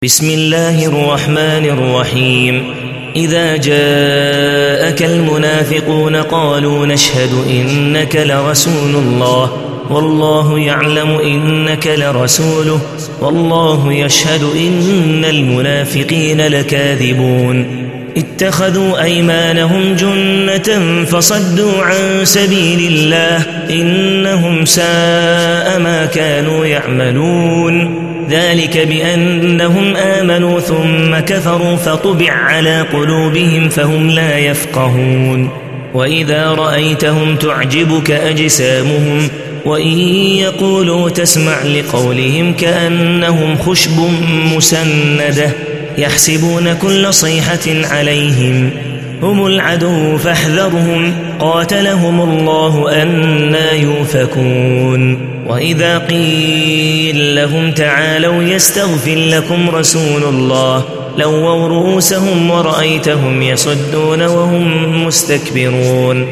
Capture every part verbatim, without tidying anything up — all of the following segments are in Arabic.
بسم الله الرحمن الرحيم إذا جاءك المنافقون قالوا نشهد إنك لرسول الله والله يعلم إنك لرسوله والله يشهد إن المنافقين لكاذبون اتخذوا أيمانهم جنة فصدوا عن سبيل الله إنهم ساء ما كانوا يعملون ذلك بأنهم آمنوا ثم كفروا فطبع على قلوبهم فهم لا يفقهون وإذا رأيتهم تعجبك أجسامهم وإن يقولوا تسمع لقولهم كأنهم خشب مسندة يحسبون كل صيحة عليهم هم العدو فاحذرهم قاتلهم الله أنى يؤفكون وإذا قيل لهم تعالوا يستغفر لكم رسول الله لووا رؤوسهم ورأيتهم يصدون وهم مستكبرون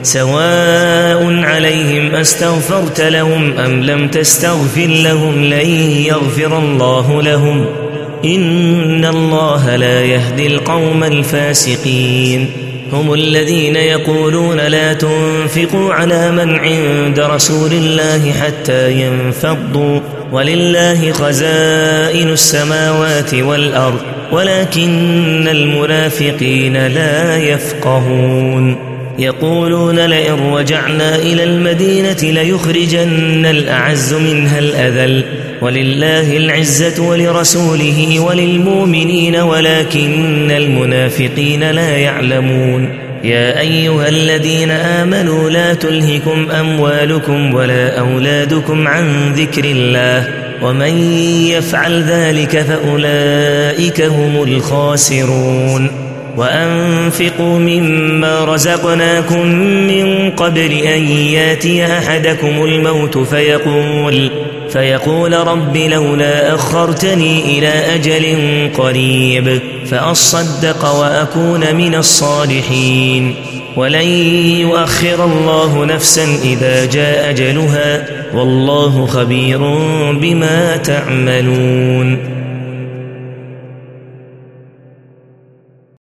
سواء عليهم أستغفرت لهم أم لم تستغفر لهم لن يغفر الله لهم إن الله لا يهدي القوم الفاسقين هم الذين يقولون لا تنفقوا على من عند رسول الله حتى ينفضوا ولله خزائن السماوات والأرض ولكن المنافقين لا يفقهون يقولون لئن رجعنا إلى المدينة ليخرجن الأعز منها الأذل ولله العزة ولرسوله وللمؤمنين ولكن المنافقين لا يعلمون يا أيها الذين آمنوا لا تلهكم أموالكم ولا أولادكم عن ذكر الله ومن يفعل ذلك فأولئك هم الخاسرون وأنفقوا مما رزقناكم من قبل أن ياتي أحدكم الموت فيقول فيقول رب لولا أخرتني إلى أجل قريب فأصدق وأكون من الصالحين ولن يؤخر الله نفسا إذا جاء أجلها والله خبير بما تعملون